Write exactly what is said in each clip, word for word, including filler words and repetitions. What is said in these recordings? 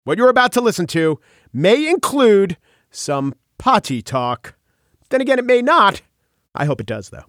What you're about to listen to may include some potty talk. Then again, it may not. I hope it does, though.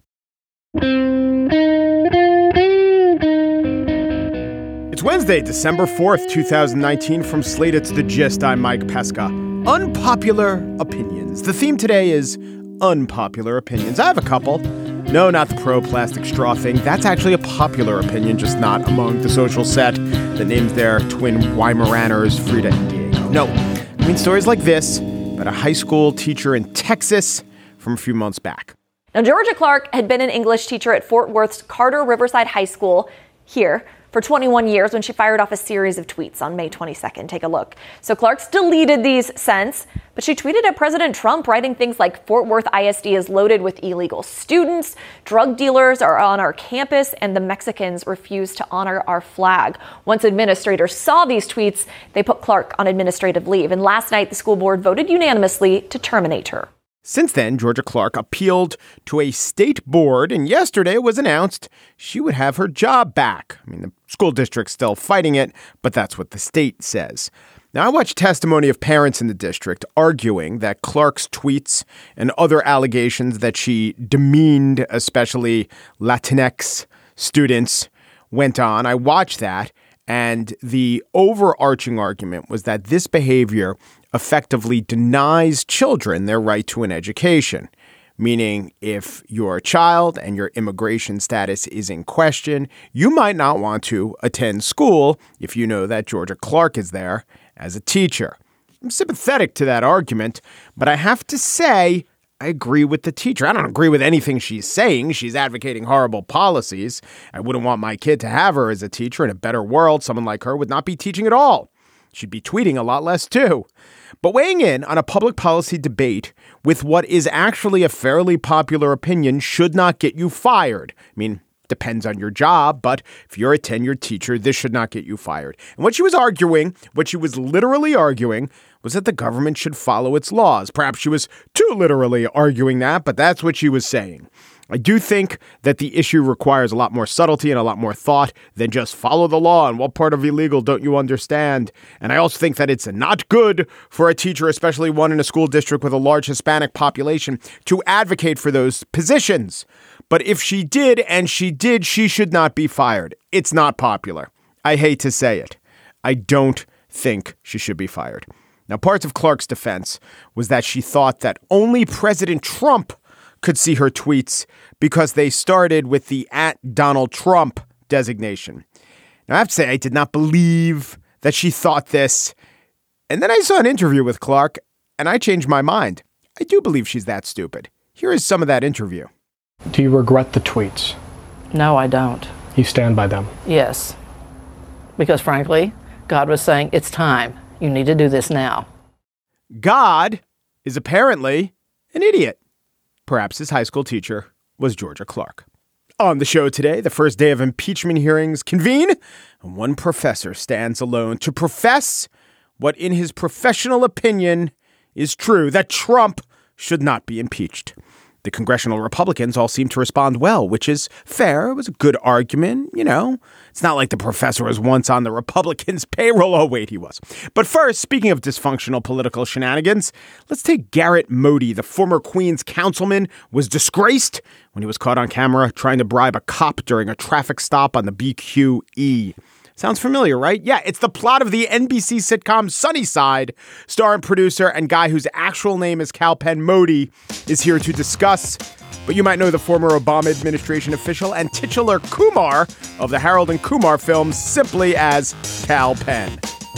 It's Wednesday, December fourth, twenty nineteen. From Slate, it's The Gist. I'm Mike Pesca. Unpopular opinions. The theme today is unpopular opinions. I have a couple. No, not the pro-plastic straw thing. That's actually a popular opinion, just not among the social set that names their twin Weimaraners Frida and Diego. No, I mean stories like this about a high school teacher in Texas from a few months back. Now, Georgia Clark had been an English teacher at Fort Worth's Carter Riverside High School here for twenty-one years when she fired off a series of tweets on May twenty-second. Take a look. So Clark's deleted these since, but she tweeted at President Trump, writing things like Fort Worth I S D is loaded with illegal students, drug dealers are on our campus, and the Mexicans refuse to honor our flag. Once administrators saw these tweets, they put Clark on administrative leave. And last night, the school board voted unanimously to terminate her. Since then, Georgia Clark appealed to a state board, and yesterday it was announced she would have her job back. I mean, the school district's still fighting it, but that's what the state says. Now, I watched testimony of parents in the district arguing that Clark's tweets and other allegations that she demeaned, especially Latinx students, went on. I watched that, and the overarching argument was that this behavior effectively denies children their right to an education, meaning if you're a child and your immigration status is in question, you might not want to attend school if you know that Georgia Clark is there as a teacher. I'm sympathetic to that argument, but I have to say I agree with the teacher. I don't agree with anything she's saying. She's advocating horrible policies. I wouldn't want my kid to have her as a teacher. In a better world, someone like her would not be teaching at all. She'd be tweeting a lot less, too. But weighing in on a public policy debate with what is actually a fairly popular opinion should not get you fired. I mean, depends on your job, but if you're a tenured teacher, this should not get you fired. And what she was arguing, what she was literally arguing, was that the government should follow its laws. Perhaps she was too literally arguing that, but that's what she was saying. I do think that the issue requires a lot more subtlety and a lot more thought than just follow the law and what part of illegal don't you understand. And I also think that it's not good for a teacher, especially one in a school district with a large Hispanic population, to advocate for those positions. But if she did, and she did, she should not be fired. It's not popular. I hate to say it. I don't think she should be fired. Now, parts of Clark's defense was that she thought that only President Trump could see her tweets because they started with the at Donald Trump designation. Now, I have to say, I did not believe that she thought this. And then I saw an interview with Clark, and I changed my mind. I do believe she's that stupid. Here is some of that interview. Do you regret the tweets? No, I don't. You stand by them? Yes. Because frankly, God was saying, it's time. You need to do this now. God is apparently an idiot. Perhaps his high school teacher was Georgia Clark. On the show today, the first day of impeachment hearings convene, and one professor stands alone to profess what, in his professional opinion, is true, that Trump should not be impeached. The congressional Republicans all seem to respond well, which is fair. It was a good argument. You know, it's not like the professor was once on the Republicans' payroll. Oh, wait, he was. But first, speaking of dysfunctional political shenanigans, let's take Garrett Modi. The former Queens councilman was disgraced when he was caught on camera trying to bribe a cop during a traffic stop on the B Q E. Sounds familiar, right? Yeah, it's the plot of the N B C sitcom Sunnyside. Star and producer and guy whose actual name is Kalpen Modi is here to discuss. But you might know the former Obama administration official and titular Kumar of the Harold and Kumar films simply as Kalpen.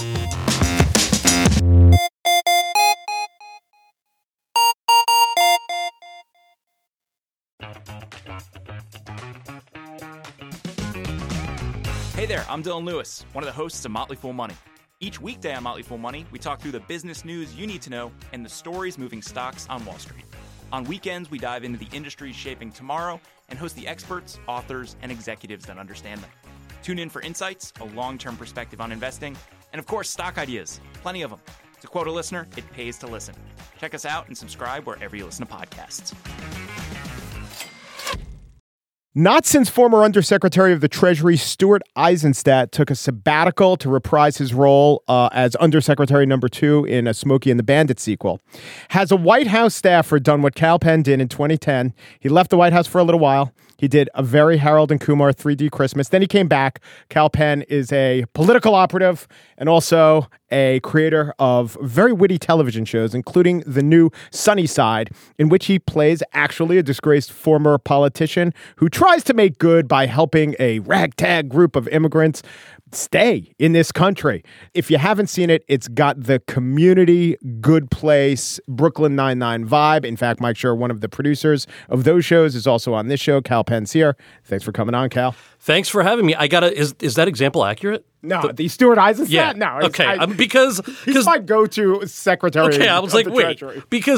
Hey there, I'm Dylan Lewis, one of the hosts of Motley Fool Money. Each weekday on Motley Fool Money, we talk through the business news you need to know and the stories moving stocks on Wall Street. On weekends, we dive into the industries shaping tomorrow and host the experts, authors, and executives that understand them. Tune in for insights, a long-term perspective on investing, and of course, stock ideas. Plenty of them. To quote a listener, it pays to listen. Check us out and subscribe wherever you listen to podcasts. Not since former Undersecretary of the Treasury Stuart Eizenstat took a sabbatical to reprise his role uh, as Undersecretary number two in a Smokey and the Bandit sequel. Has a White House staffer done what Kal Penn did in twenty ten? He left the White House for a little while. He did a very Harold and Kumar three D Christmas. Then he came back. Kal Penn is a political operative and also a creator of very witty television shows, including the new Sunny Side, in which he plays actually a disgraced former politician who tries to make good by helping a ragtag group of immigrants stay in this country. If you haven't seen it, it's got the Community, Good Place, Brooklyn Nine-Nine vibe. In fact, Mike Schur, one of the producers of those shows, is also on this show. Kal Penn's here. Thanks for coming on, Kal. Thanks for having me. I gotta. Is is that example accurate? No, the, the Stuart Eizenstat? Yeah. No. Okay. I, um, because he's my go-to secretary. Okay. I was of like, the wait, Treasury. because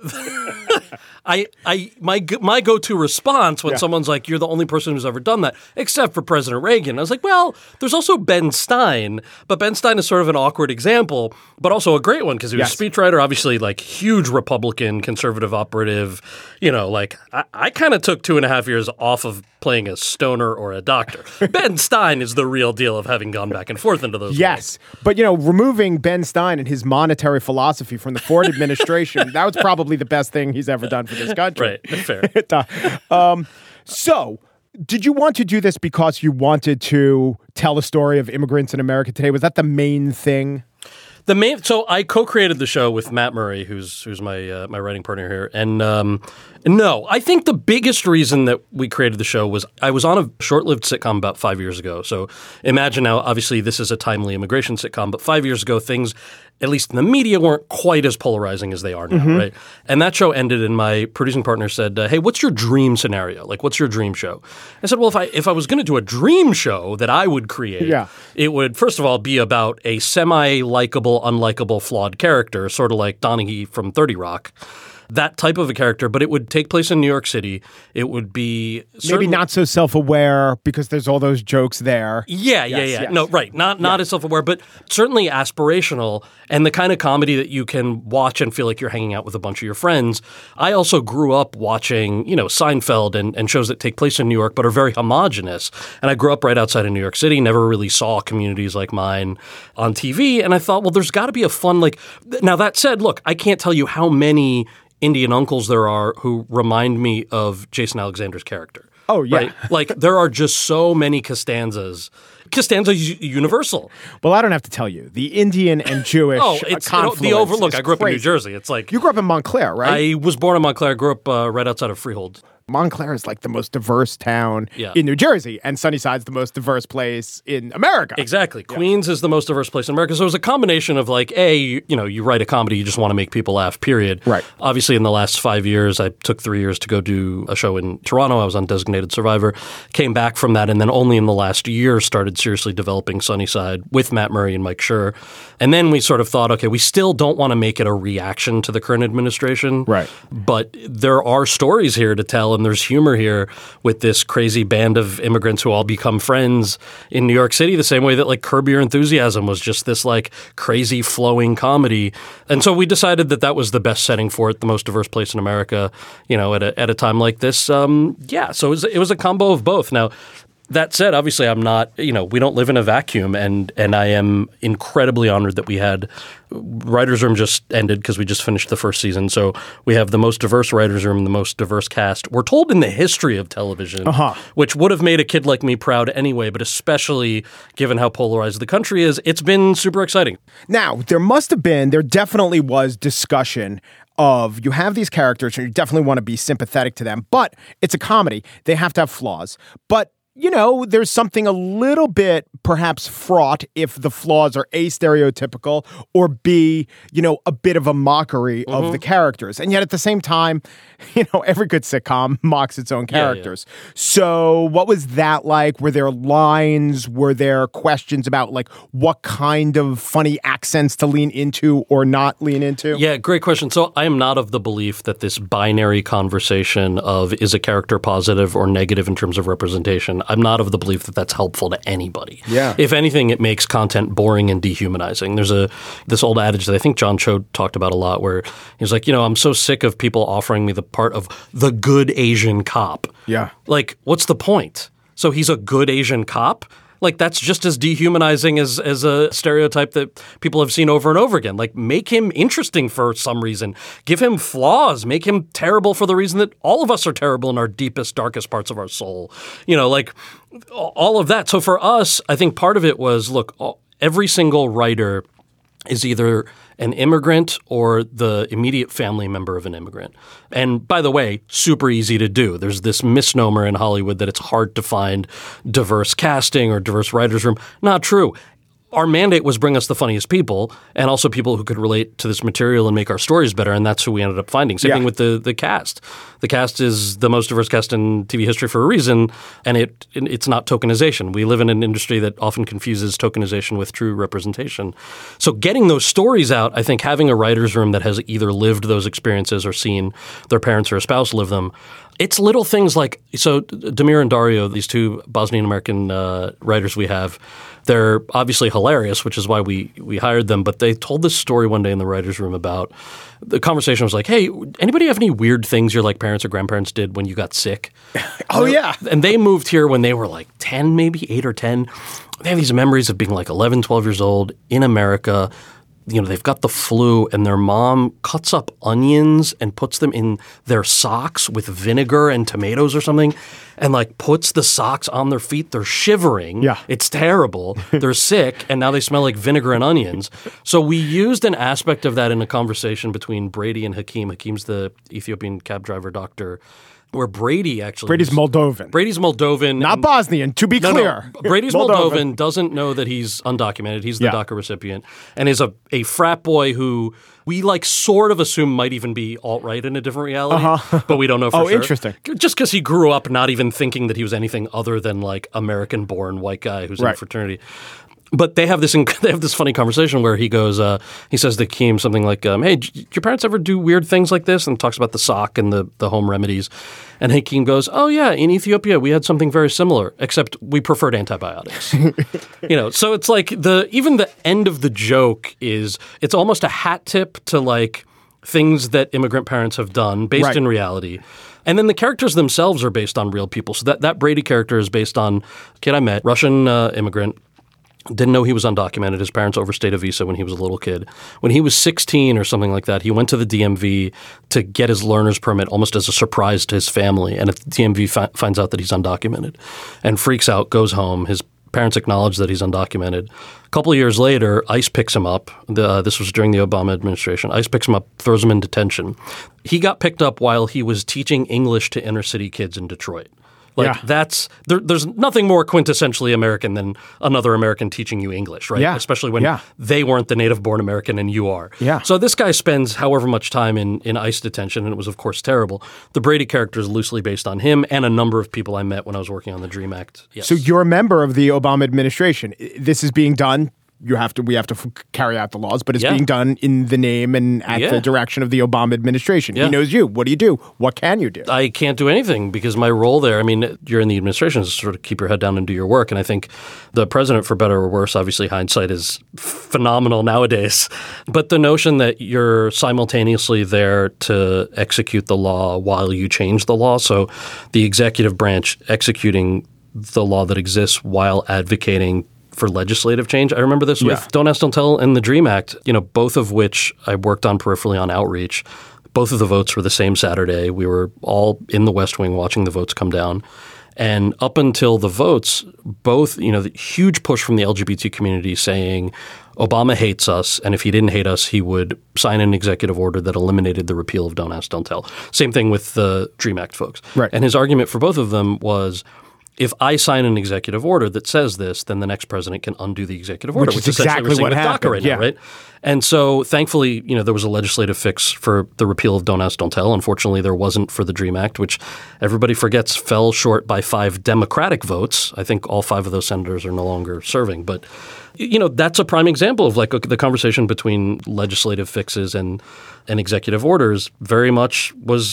the I I my my go-to response when Yeah. someone's like, "You're the only person who's ever done that," except for President Reagan. I was like, well, there's also Ben Stein, but Ben Stein is sort of an awkward example, but also a great one because he was Yes. a speechwriter, obviously, like huge Republican, conservative operative. You know, like I, I kind of took two and a half years off of playing a stoner or a doctor. Ben Stein is the real deal of having gone back and forth into those. Yes. But, you know, removing Ben Stein and his monetary philosophy from the Ford administration, that was probably the best thing he's ever done for this country. Right. Fair. um, so, did you want to do this because you wanted to tell a story of immigrants in America today? Was that the main thing? The main, so I co-created the show with Matt Murray, who's who's my uh, my writing partner here, and um, no, I think the biggest reason that we created the show was I was on a short-lived sitcom about five years ago. So imagine now, obviously, this is a timely immigration sitcom, but five years ago, things, at least in the media, weren't quite as polarizing as they are now, Mm-hmm. right? And that show ended, and my producing partner said, uh, "Hey, what's your dream scenario? Like, what's your dream show?" I said, "Well, if I if I was going to do a dream show that I would create, Yeah. it would first of all be about a semi-likable, unlikable, flawed character, sort of like Donaghy from thirty Rock." That type of a character, but it would take place in New York City. It would be Maybe certain- not so self-aware because there's all those jokes there. Yeah, yeah, Yes, yeah. yes. No, right. Not not as self-aware, but certainly aspirational and the kind of comedy that you can watch and feel like you're hanging out with a bunch of your friends. I also grew up watching, you know, Seinfeld and, and shows that take place in New York but are very homogenous. And I grew up right outside of New York City, never really saw communities like mine on T V. And I thought, well, there's got to be a fun, like, now that said, look, I can't tell you how many Indian uncles there are who remind me of Jason Alexander's character. Oh, yeah. Right? Like, there are just so many Costanzas. Costanza's u- universal. Well, I don't have to tell you. The Indian and Jewish Oh, it's confluence the overlook. is I grew up in New crazy. Jersey. It's like You grew up in Montclair, right? I was born in Montclair. I grew up uh, right outside of Freehold. Montclair is like the most diverse town Yeah. in New Jersey, and Sunnyside's the most diverse place in America. Exactly. Queens is the most diverse place in America. So it was a combination of like, A, you, you know, you write a comedy, you just want to make people laugh, period. Right. Obviously, in the last five years, I took three years to go do a show in Toronto. I was on Designated Survivor, came back from that, and then only in the last year started seriously developing Sunnyside with Matt Murray and Mike Schur. And then we sort of thought, okay, we still don't want to make it a reaction to the current administration. Right. But there are stories here to tell, and there's humor here with this crazy band of immigrants who all become friends in New York City, the same way that like Curb Your Enthusiasm was just this like crazy flowing comedy. And so we decided that that was the best setting for it, the most diverse place in America, you know, at a, at a time like this. Um, yeah, so it was, it was a combo of both. Now, that said, obviously, I'm not, you know, we don't live in a vacuum, and and I am incredibly honored that we had Writers' Room just ended because we just finished the first season. So we have the most diverse Writers' Room, the most diverse cast. We're told in the history of television, Uh-huh. which would have made a kid like me proud anyway, but especially given how polarized the country is, it's been super exciting. Now, there must have been, there definitely was discussion of you have these characters and you definitely want to be sympathetic to them, but it's a comedy. They have to have flaws. But you know, there's something a little bit perhaps fraught if the flaws are A, stereotypical, or B, you know, a bit of a mockery Mm-hmm. of the characters. And yet at the same time, you know, every good sitcom mocks its own Yeah, yeah. characters. So what was that like? Were there lines? Were there questions about like what kind of funny accents to lean into or not lean into? Yeah, great question. So I am not of the belief that this binary conversation of is a character positive or negative in terms of representation. I'm not of the belief that that's helpful to anybody. Yeah. If anything, it makes content boring and dehumanizing. There's a this old adage that I think John Cho talked about a lot where he's like, you know, I'm so sick of people offering me the part of the good Asian cop. Yeah. Like, what's the point? So he's a good Asian cop? Like, that's just as dehumanizing as as a stereotype that people have seen over and over again. Like, make him interesting for some reason. Give him flaws. Make him terrible for the reason that all of us are terrible in our deepest, darkest parts of our soul. You know, like, all of that. So for us, I think part of it was, look, every single writer is either an immigrant or the immediate family member of an immigrant. And by the way, super easy to do. There's this misnomer in Hollywood that it's hard to find diverse casting or diverse writers' room. Not true. Our mandate was bring us the funniest people and also people who could relate to this material and make our stories better, and that's who we ended up finding. Same Yeah. thing with the the cast. The cast is the most diverse cast in T V history for a reason, and it it's not tokenization. We live in an industry that often confuses tokenization with true representation. So getting those stories out, I think having a writer's room that has either lived those experiences or seen their parents or a spouse live them, it's little things like – so Damir and Dario, these two Bosnian-American uh, writers we have, they're obviously hilarious, which is why we we hired them. But they told this story one day in the writer's room about – the conversation was like, hey, anybody have any weird things your like parents or grandparents did when you got sick? Oh, yeah. And they moved here when they were like ten, maybe eight or ten. They have these memories of being like eleven, twelve years old in America. You know, they've got the flu and their mom cuts up onions and puts them in their socks with vinegar and tomatoes or something and like puts the socks on their feet. They're shivering. Yeah. It's terrible. They're sick and now they smell like vinegar and onions. So we used an aspect of that in a conversation between Brady and Hakeem. Hakeem's the Ethiopian cab driver doctor. Where Brady actually Brady's was, Moldovan. Brady's Moldovan. Not and- Bosnian, to be no, clear. no. Brady's Moldovan. Moldovan. Doesn't know that he's undocumented. He's the Yeah. DACA recipient and is a, a frat boy who we like sort of assume might even be alt-right in a different reality, Uh-huh. but we don't know for Oh, sure. interesting. Just because he grew up not even thinking that he was anything other than like American-born white guy who's in a Right. fraternity. But they have this inc- they have this funny conversation where he goes, uh, he says to Hakeem something like, um, hey, did your parents ever do weird things like this? And talks about the sock and the, the home remedies. And Hakeem goes, oh, yeah, in Ethiopia we had something very similar, except we preferred antibiotics. You know, so it's like the even the end of the joke is it's almost a hat tip to like things that immigrant parents have done based Right. in reality. And then the characters themselves are based on real people. So that, that Brady character is based on a kid I met, Russian uh, immigrant. Didn't know he was undocumented. His parents overstayed a visa when he was a little kid. When he was sixteen or something like that, he went to the D M V to get his learner's permit almost as a surprise to his family. And if the D M V fi- finds out that he's undocumented and freaks out, goes home, his parents acknowledge that he's undocumented. A couple of years later, ICE picks him up. The, uh, this was during the Obama administration. ICE picks him up, throws him in detention. He got picked up while he was teaching English to inner city kids in Detroit. Like Yeah. that's there, there's nothing more quintessentially American than another American teaching you English, right? Yeah. Especially when Yeah. they weren't the native-born American and you are. Yeah. So this guy spends however much time in, in ICE detention, and it was of course terrible. The Brady character is loosely based on him and a number of people I met when I was working on the DREAM Act. Yes. So you're a member of the Obama administration. I- This is being done. You have to. We have to f- carry out the laws, but it's Yeah. being done in the name and at Yeah. the direction of the Obama administration. Yeah. He knows you. What do you do? What can you do? I can't do anything because my role there, I mean, you're in the administration is to sort of keep your head down and do your work. And I think the president, for better or worse, obviously hindsight is phenomenal nowadays. But the notion that you're simultaneously there to execute the law while you change the law. So the executive branch executing the law that exists while advocating for legislative change. I remember this with Yeah. Don't Ask, Don't Tell and the DREAM Act, you know, both of which I worked on peripherally on outreach. Both of the votes were the same Saturday. We were all in the West Wing watching the votes come down. And up until the votes, both, you know, the huge push from the L G B T community saying Obama hates us, and if he didn't hate us, he would sign an executive order that eliminated the repeal of Don't Ask, Don't Tell. Same thing with the DREAM Act folks. Right. And his argument for both of them was, if I sign an executive order that says this, then the next president can undo the executive order, Which is which, essentially exactly we're seeing what with DACA happened, right yeah. now, right? And so thankfully, you know, there was a legislative fix for the repeal of Don't Ask, Don't Tell. Unfortunately, there wasn't for the DREAM Act, which everybody forgets fell short by five Democratic votes. I think all five of those senators are no longer serving. But, you know, that's a prime example of like the conversation between legislative fixes and, and executive orders very much was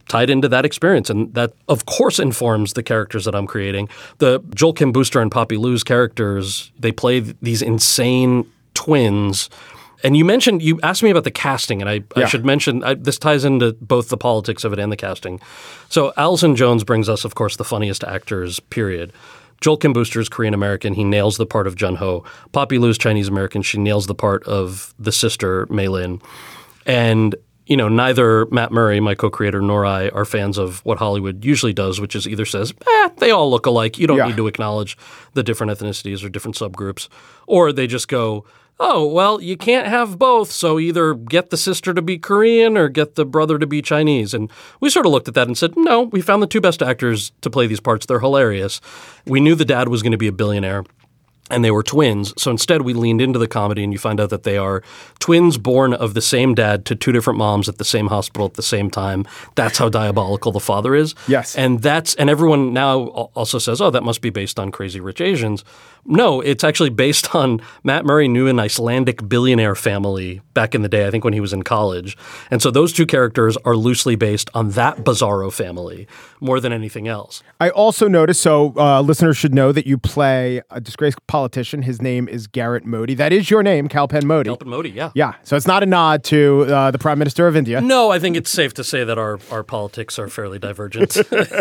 tied into that experience. And that, of course, informs the characters that I'm creating. The Joel Kim Booster and Poppy Lou's characters, they play these insane twins. And you mentioned, you asked me about the casting, and I, yeah. I should mention, I, this ties into both the politics of it and the casting. So Allison Jones brings us, of course, the funniest actors, period. Joel Kim Booster is Korean-American. He nails the part of Jun-Ho. Poppy Lou's Chinese-American. She nails the part of the sister, Mei Lin. And you know, neither Matt Murray, my co-creator, nor I are fans of what Hollywood usually does, which is either says, eh, they all look alike. You don't yeah. need to acknowledge the different ethnicities or different subgroups. Or they just go, oh, well, you can't have both, so either get the sister to be Korean or get the brother to be Chinese. And we sort of looked at that and said, no, we found the two best actors to play these parts. They're hilarious. We knew the dad was going to be a billionaire. And they were twins. So instead, we leaned into the comedy, and you find out that they are twins born of the same dad to two different moms at the same hospital at the same time. That's how diabolical the father is. Yes. And that's and everyone now also says, oh, that must be based on Crazy Rich Asians. No, it's actually based on Matt Murray knew an Icelandic billionaire family back in the day, I think when he was in college. And so those two characters are loosely based on that bizarro family more than anything else. I also noticed, so uh, listeners should know that you play a disgraced politician. His name is Garrett Modi. That is your name, Kalpen Modi. Kalpen Modi, yeah. Yeah, so it's not a nod to uh, the Prime Minister of India. No, I think it's safe to say that our, our politics are fairly divergent.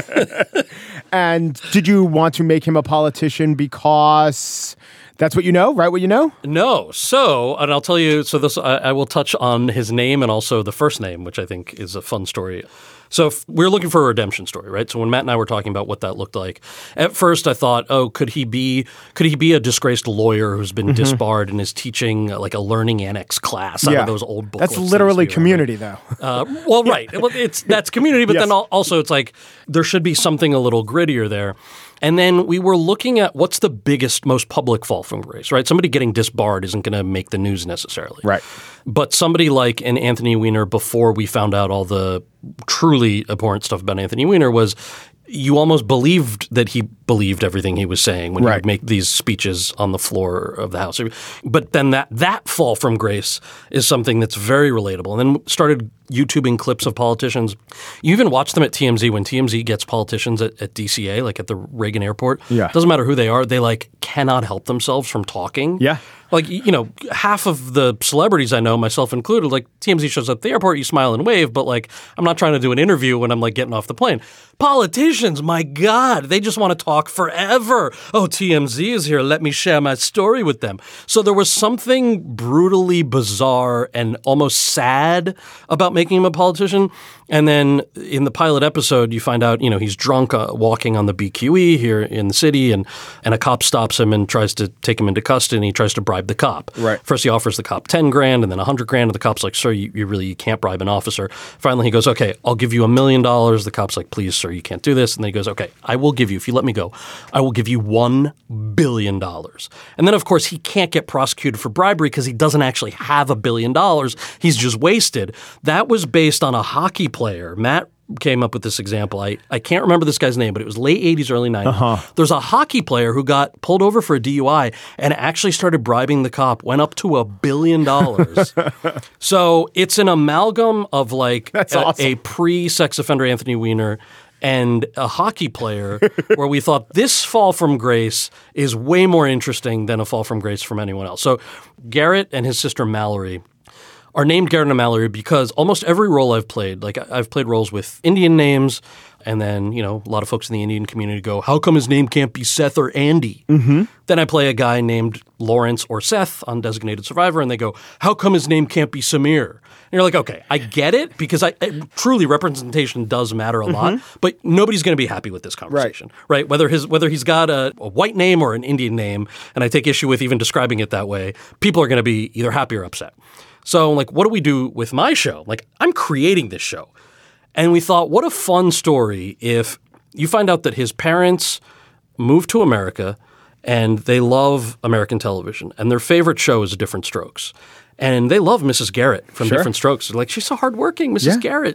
And did you want to make him a politician because that's what you know, right? What you know? No. So, and I'll tell you, so this, I, I will touch on his name and also the first name, which I think is a fun story. So if we're looking for a redemption story, right? So when Matt and I were talking about what that looked like, at first I thought, oh, could he be could he be a disgraced lawyer who's been mm-hmm. disbarred and is teaching uh, like a learning annex class out yeah. of those old booklets? That's literally community, though. Uh, well, right. Well, it's that's community, but yes. then also it's like there should be something a little grittier there. And then we were looking at what's the biggest, most public fall from grace, right? Somebody getting disbarred isn't going to make the news necessarily. Right. But somebody like an Anthony Weiner, before we found out all the truly abhorrent stuff about Anthony Weiner, was you almost believed that he believed everything he was saying when right. he would make these speeches on the floor of the House. But then that that fall from grace is something that's very relatable. And then started YouTubing clips of politicians. You even watch them at T M Z when T M Z gets politicians at, at D C A, like at the Reagan Airport. Yeah. Doesn't matter who they are. They like cannot help themselves from talking. Yeah. Like, you know, half of the celebrities I know, myself included, like T M Z shows up at the airport, you smile and wave, but like I'm not trying to do an interview when I'm like getting off the plane. Politicians, my God, they just want to talk forever. Oh, T M Z is here. Let me share my story with them. So there was something brutally bizarre and almost sad about making him a politician. And then in the pilot episode, you find out, you know, he's drunk uh, walking on the B Q E here in the city, and, and a cop stops him and tries to take him into custody, and he tries to bribe the cop. Right. First, he offers the cop ten grand and then one hundred grand, and the cop's like, sir, you, you really you can't bribe an officer. Finally, he goes, okay, I'll give you a million dollars. The cop's like, please, sir, you can't do this. And then he goes, okay, I will give you, if you let me go, I will give you one billion dollars. And then, of course, he can't get prosecuted for bribery because he doesn't actually have a billion dollars. He's just wasted. That was based on a hockey player. Matt came up with this example. I, I can't remember this guy's name, but it was late eighties, early nineties. Uh-huh. There's a hockey player who got pulled over for a D U I and actually started bribing the cop, went up to a billion dollars. So it's an amalgam of like a, awesome. a pre-sex offender Anthony Weiner and a hockey player where we thought this fall from grace is way more interesting than a fall from grace from anyone else. So Garrett and his sister Mallory are named Garrett and Mallory because almost every role I've played, like I've played roles with Indian names, and then, you know, a lot of folks in the Indian community go, how come his name can't be Seth or Andy? Mm-hmm. Then I play a guy named Lawrence or Seth on Designated Survivor, and they go, how come his name can't be Samir? And you're like, okay, I get it, because I, I truly representation does matter a lot, mm-hmm. but nobody's going to be happy with this conversation, right? right? Whether his whether he's got a, a white name or an Indian name, and I take issue with even describing it that way, people are going to be either happy or upset. So, like, what do we do with my show? Like, I'm creating this show. And we thought, what a fun story if you find out that his parents moved to America and they love American television, and their favorite show is Different Strokes. And they love Missus Garrett from Sure. Different Strokes. They're like, she's so hardworking, Missus Yeah. Garrett.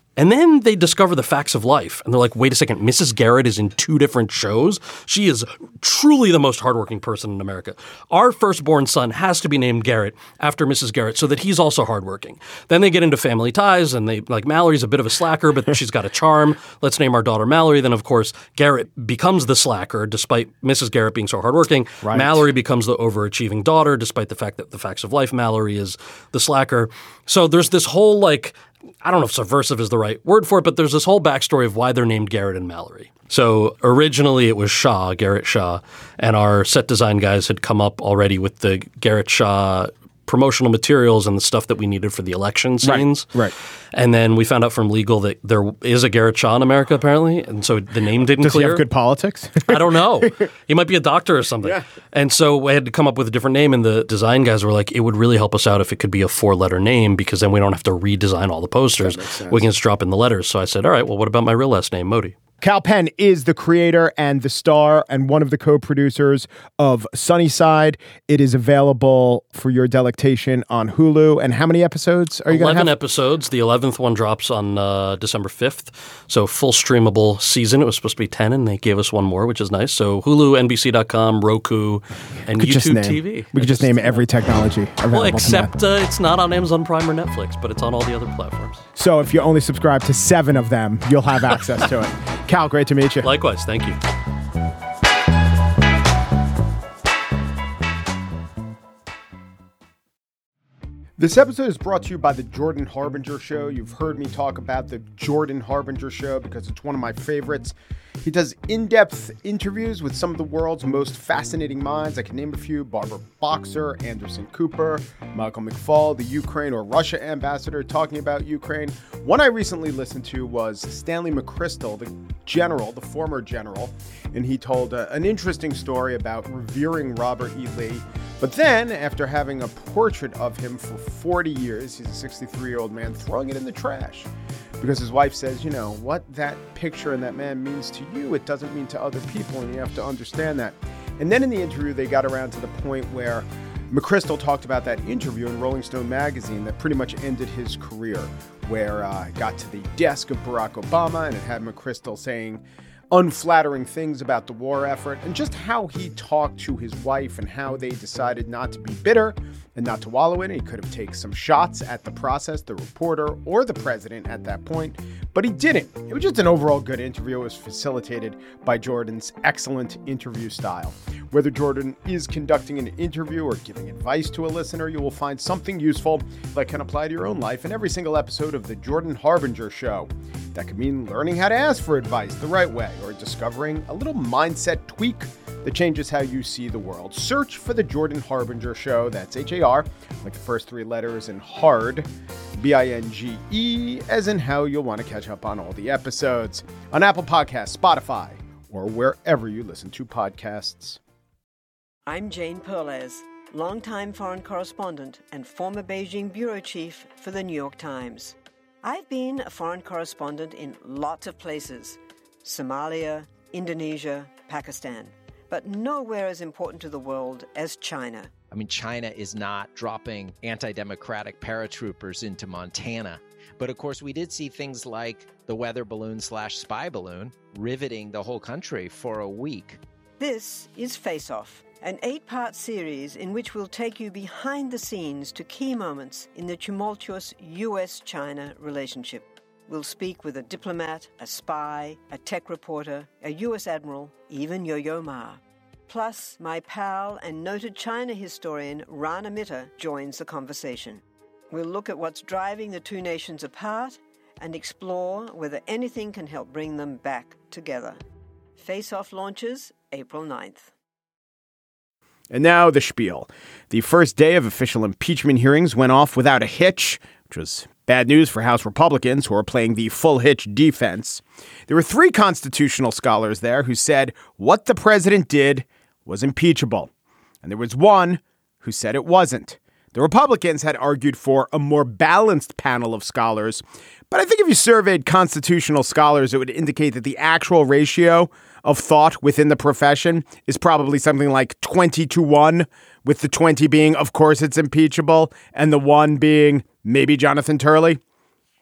And then they discover the facts of life. And they're like, wait a second, Missus Garrett is in two different shows? She is truly the most hardworking person in America. Our firstborn son has to be named Garrett after Missus Garrett so that he's also hardworking. Then they get into Family Ties and they like Mallory's a bit of a slacker, but she's got a charm. Let's name our daughter Mallory. Then, of course, Garrett becomes the slacker despite Missus Garrett being so hardworking. Right. Mallory becomes the overachieving daughter despite the fact that the facts of life, Mallory is the slacker. So there's this whole like I don't know if subversive is the right word for it, but there's this whole backstory of why they're named Garrett and Mallory. So originally it was Shaw, Garrett Shaw, and our set design guys had come up already with the Garrett Shaw promotional materials and the stuff that we needed for the election scenes. Right, right. And then we found out from legal that there is a Garrett Shaw in America, apparently, and so the name didn't Does clear. he have good politics? I don't know. He might be a doctor or something. Yeah. And so I had to come up with a different name, and the design guys were like, it would really help us out if it could be a four-letter name because then we don't have to redesign all the posters. We can just drop in the letters. So I said, all right, well, what about my real last name, Modi? Kal Penn is the creator and the star and one of the co-producers of Sunnyside. It is available for your delectation on Hulu. And how many episodes are you going to have? eleven episodes. The eleventh one drops on uh, December fifth. So full streamable season. It was supposed to be ten, and they gave us one more, which is nice. So Hulu, N B C dot com, Roku, and Could just YouTube name- T V. We could just name every technology available. Well, from except that. uh, it's not on Amazon Prime or Netflix, but it's on all the other platforms. So if you only subscribe to seven of them, you'll have access to it. Kal, great to meet you. Likewise. Thank you. This episode is brought to you by the Jordan Harbinger Show. You've heard me talk about the Jordan Harbinger Show because it's one of my favorites. He does in-depth interviews with some of the world's most fascinating minds. I can name a few: Barbara Boxer, Anderson Cooper, Michael McFaul, the Ukraine or Russia ambassador talking about Ukraine. One I recently listened to was Stanley McChrystal, the general, the former general, and he told uh, an interesting story about revering Robert E. Lee. But then, after having a portrait of him for forty years, he's a sixty-three-year-old man, throwing it in the trash. Because his wife says, you know, what that picture and that man means to you, it doesn't mean to other people, and you have to understand that. And then in the interview, they got around to the point where McChrystal talked about that interview in Rolling Stone magazine that pretty much ended his career, where uh, it got to the desk of Barack Obama, and it had McChrystal saying unflattering things about the war effort and just how he talked to his wife and how they decided not to be bitter and not to wallow in it. He could have taken some shots at the process, the reporter, or the president at that point, but he didn't. It was just an overall good interview. It was facilitated by Jordan's excellent interview style. Whether Jordan is conducting an interview or giving advice to a listener, you will find something useful that can apply to your own life in every single episode of the Jordan Harbinger Show. That could mean learning how to ask for advice the right way, or discovering a little mindset tweak that changes how you see the world. Search for the Jordan Harbinger Show. That's H A R, like the first three letters, and hard, B I N G E, as in how you'll want to catch up on all the episodes on Apple Podcasts, Spotify, or wherever you listen to podcasts. I'm Jane Perlez, longtime foreign correspondent and former Beijing bureau chief for the New York Times. I've been a foreign correspondent in lots of places: Somalia, Indonesia, Pakistan, but nowhere as important to the world as China. I mean, China is not dropping anti-democratic paratroopers into Montana. But of course, we did see things like the weather balloon slash spy balloon riveting the whole country for a week. This is Face Off, an eight-part series in which we'll take you behind the scenes to key moments in the tumultuous U S China relationship. We'll speak with a diplomat, a spy, a tech reporter, a U S admiral, even Yo-Yo Ma. Plus, my pal and noted China historian Rana Mitter joins the conversation. We'll look at what's driving the two nations apart and explore whether anything can help bring them back together. Face Off launches April ninth. And now the spiel. The first day of official impeachment hearings went off without a hitch, which was bad news for House Republicans who are playing the full hitch defense. There were three constitutional scholars there who said what the president did was impeachable. And there was one who said it wasn't. The Republicans had argued for a more balanced panel of scholars. But I think if you surveyed constitutional scholars, it would indicate that the actual ratio of thought within the profession is probably something like twenty to one, with the twenty being, of course, it's impeachable, and the one being maybe Jonathan Turley.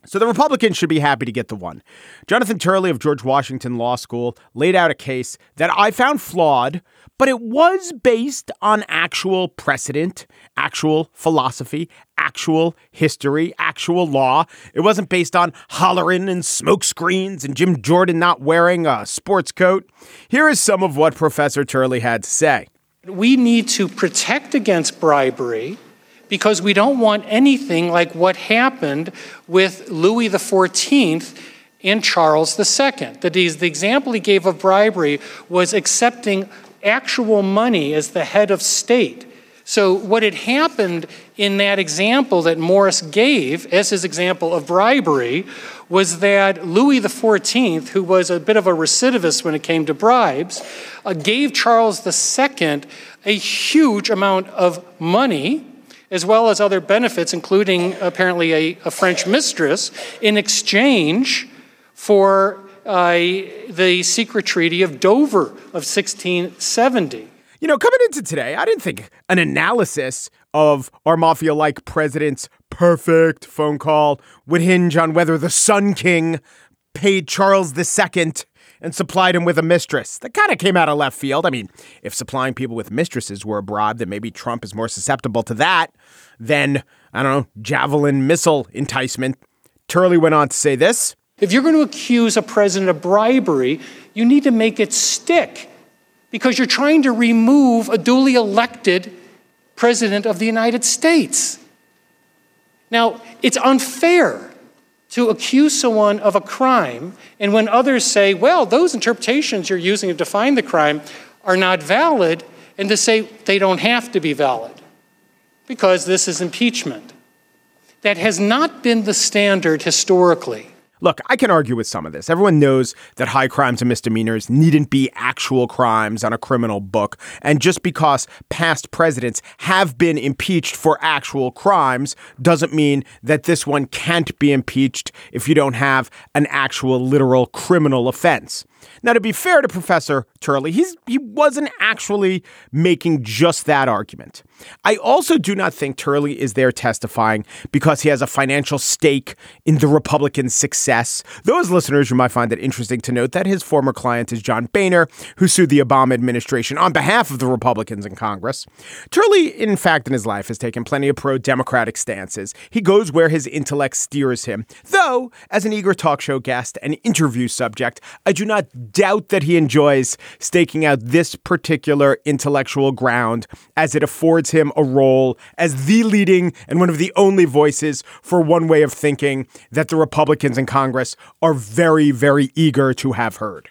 So the Republicans should be happy to get the one. Jonathan Turley of George Washington Law School laid out a case that I found flawed, but it was based on actual precedent, actual philosophy, actual history, actual law. It wasn't based on hollering and smoke screens and Jim Jordan not wearing a sports coat. Here is some of what Professor Turley had to say. We need to protect against bribery because we don't want anything like what happened with Louis the fourteenth and Charles the Second. That is, the example he gave of bribery was accepting actual money as the head of state. So what had happened in that example that Morris gave as his example of bribery was that Louis the fourteenth, who was a bit of a recidivist when it came to bribes, uh, gave Charles the Second a huge amount of money, as well as other benefits, including apparently a, a French mistress, in exchange for uh, the secret treaty of Dover of sixteen seventy. You know, coming into today, I didn't think an analysis of our mafia-like president's perfect phone call would hinge on whether the Sun King paid Charles the Second and supplied him with a mistress. That kind of came out of left field. I mean, if supplying people with mistresses were a bribe, then maybe Trump is more susceptible to that than, I don't know, javelin missile enticement. Turley went on to say this. If you're going to accuse a president of bribery, you need to make it stick, because you're trying to remove a duly elected president of the United States. Now, it's unfair to accuse someone of a crime, and when others say, well, those interpretations you're using to define the crime are not valid, and to say they don't have to be valid, because this is impeachment. That has not been the standard historically. Look, I can argue with some of this. Everyone knows that high crimes and misdemeanors needn't be actual crimes on a criminal book. And just because past presidents have been impeached for actual crimes doesn't mean that this one can't be impeached if you don't have an actual literal criminal offense. Now, to be fair to Professor Turley, he's, he wasn't actually making just that argument. I also do not think Turley is there testifying because he has a financial stake in the Republicans' success. Those listeners, you might find it interesting to note that his former client is John Boehner, who sued the Obama administration on behalf of the Republicans in Congress. Turley, in fact, in his life has taken plenty of pro-democratic stances. He goes where his intellect steers him. Though, as an eager talk show guest and interview subject, I do not doubt that he enjoys staking out this particular intellectual ground as it affords him a role as the leading and one of the only voices for one way of thinking that the Republicans in Congress are very, very eager to have heard.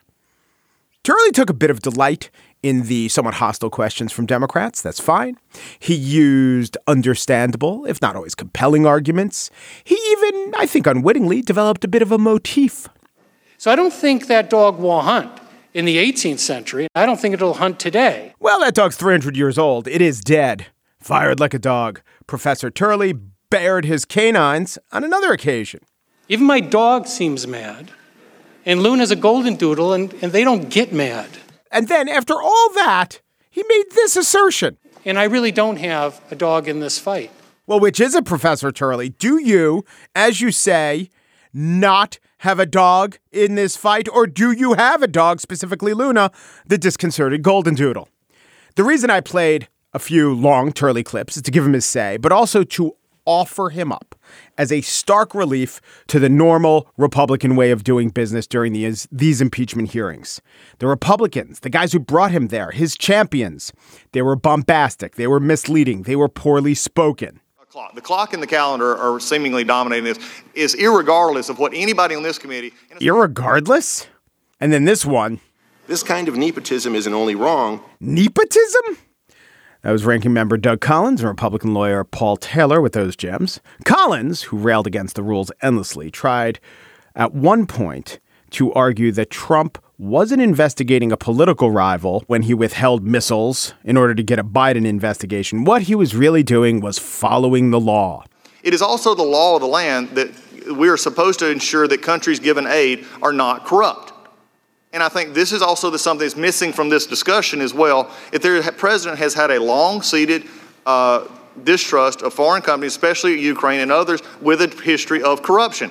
Turley took a bit of delight in the somewhat hostile questions from Democrats. That's fine. He used understandable, if not always compelling arguments. He even, I think unwittingly, developed a bit of a motif. So I don't think that dog will hunt in the eighteenth century. I don't think it'll hunt today. Well, that dog's three hundred years old. It is dead. Fired like a dog. Professor Turley bared his canines on another occasion. Even my dog seems mad. And Luna's a golden doodle, and, and they don't get mad. And then, after all that, he made this assertion. And I really don't have a dog in this fight. Well, which is it, Professor Turley? Do you, as you say, not have a dog in this fight? Or do you have a dog, specifically Luna, the disconcerted golden doodle? The reason I played a few long Turley clips is to give him his say, but also to offer him up as a stark relief to the normal Republican way of doing business during these, these impeachment hearings. The Republicans, the guys who brought him there, his champions, they were bombastic, they were misleading, they were poorly spoken. Clock. The clock and the calendar are seemingly dominating this, is irregardless of what anybody on this committee... Irregardless? And then this one. This kind of nepotism isn't only wrong. Nepotism? That was Ranking Member Doug Collins and Republican lawyer Paul Taylor with those gems. Collins, who railed against the rules endlessly, tried at one point to argue that Trump wasn't investigating a political rival when he withheld missiles in order to get a Biden investigation. What he was really doing was following the law. It is also the law of the land that we are supposed to ensure that countries given aid are not corrupt. And I think this is also the something that's missing from this discussion as well. If the president has had a long-seated uh, distrust of foreign companies, especially Ukraine and others, with a history of corruption.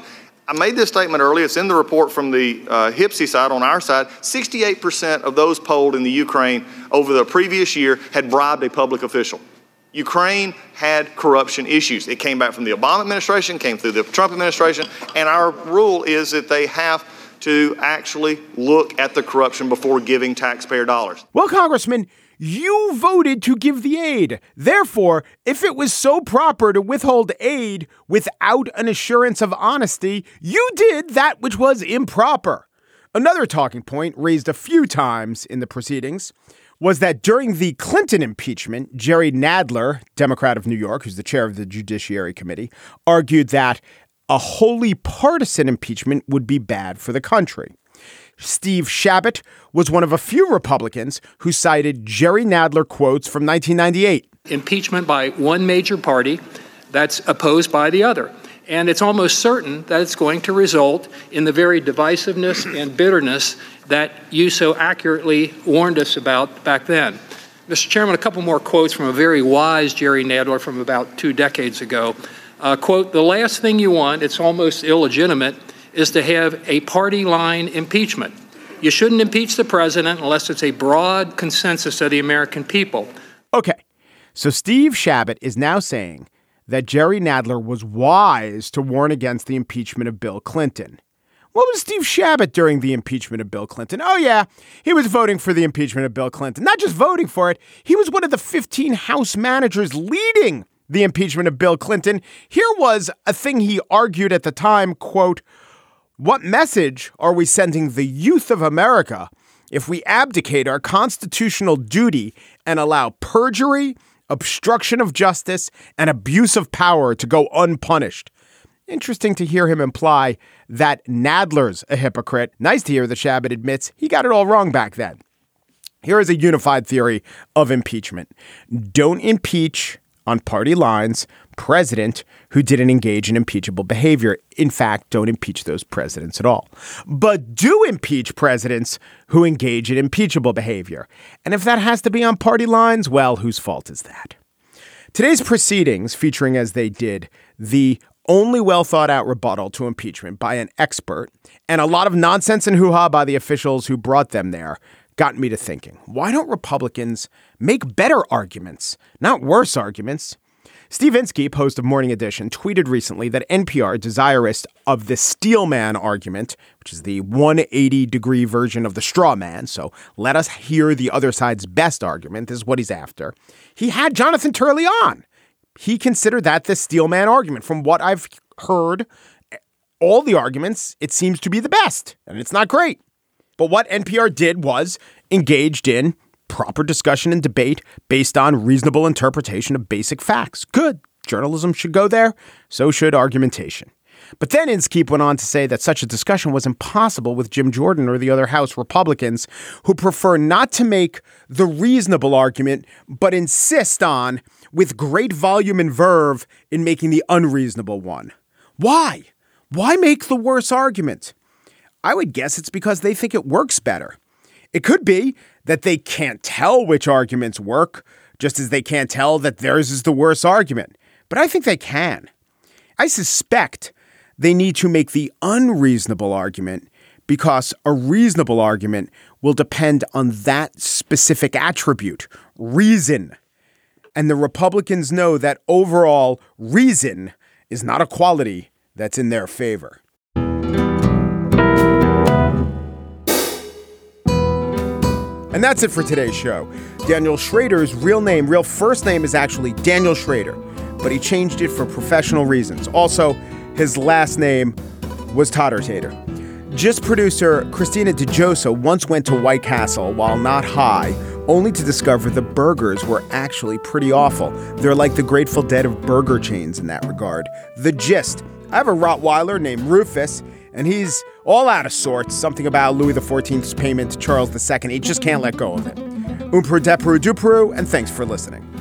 I made this statement earlier. It's in the report from the uh, HIPSI side on our side. sixty-eight percent of those polled in the Ukraine over the previous year had bribed a public official. Ukraine had corruption issues. It came back from the Obama administration, came through the Trump administration, and our rule is that they have to actually look at the corruption before giving taxpayer dollars. Well, Congressman, you voted to give the aid. Therefore, if it was so proper to withhold aid without an assurance of honesty, you did that which was improper. Another talking point raised a few times in the proceedings was that during the Clinton impeachment, Jerry Nadler, Democrat of New York, who's the chair of the Judiciary Committee, argued that a wholly partisan impeachment would be bad for the country. Steve Chabot was one of a few Republicans who cited Jerry Nadler quotes from nineteen ninety-eight. Impeachment by one major party that's opposed by the other. And it's almost certain that it's going to result in the very divisiveness and bitterness that you so accurately warned us about back then. Mister Chairman, a couple more quotes from a very wise Jerry Nadler from about two decades ago. Uh, quote, the last thing you want, it's almost illegitimate, is to have a party line impeachment. You shouldn't impeach the president unless it's a broad consensus of the American people. Okay, so Steve Chabot is now saying that Jerry Nadler was wise to warn against the impeachment of Bill Clinton. What was Steve Chabot during the impeachment of Bill Clinton? Oh, yeah, he was voting for the impeachment of Bill Clinton. Not just voting for it, he was one of the fifteen House managers leading the impeachment of Bill Clinton. Here was a thing he argued at the time, quote, what message are we sending the youth of America if we abdicate our constitutional duty and allow perjury, obstruction of justice, and abuse of power to go unpunished? Interesting to hear him imply that Nadler's a hypocrite. Nice to hear that Chabot admits he got it all wrong back then. Here is a unified theory of impeachment. Don't impeach on party lines president who didn't engage in impeachable behavior. In fact, don't impeach those presidents at all. But do impeach presidents who engage in impeachable behavior. And if that has to be on party lines, well, whose fault is that? Today's proceedings, featuring as they did the only well thought out rebuttal to impeachment by an expert and a lot of nonsense and hoo-ha by the officials who brought them there, got me to thinking, why don't Republicans make better arguments, not worse arguments? Steve Inskeep, host of Morning Edition, tweeted recently that N P R, desirous of the steel man argument, which is the one hundred eighty degree version of the straw man, so let us hear the other side's best argument, this is what he's after. He had Jonathan Turley on. He considered that the steel man argument. From what I've heard, all the arguments, it seems to be the best, and it's not great. But what N P R did was engaged in proper discussion and debate based on reasonable interpretation of basic facts. Good. Journalism should go there. So should argumentation. But then Inskeep went on to say that such a discussion was impossible with Jim Jordan or the other House Republicans who prefer not to make the reasonable argument, but insist on, with great volume and verve, in making the unreasonable one. Why? Why make the worse argument? I would guess it's because they think it works better. It could be that they can't tell which arguments work, just as they can't tell that theirs is the worse argument. But I think they can. I suspect they need to make the unreasonable argument because a reasonable argument will depend on that specific attribute, reason. And the Republicans know that overall reason is not a quality that's in their favor. And that's it for today's show. Daniel Schrader's real name, real first name is actually Daniel Schrader, but he changed it for professional reasons. Also, his last name was Totter Tater. Gist producer Christina DeJosa once went to White Castle while not high, only to discover the burgers were actually pretty awful. They're like the Grateful Dead of burger chains in that regard. The gist. I have a Rottweiler named Rufus, and he's all out of sorts. Something about Louis the fourteenth's payment to Charles the Second. He just can't let go of it. Umperu, deperu, duperu, and thanks for listening.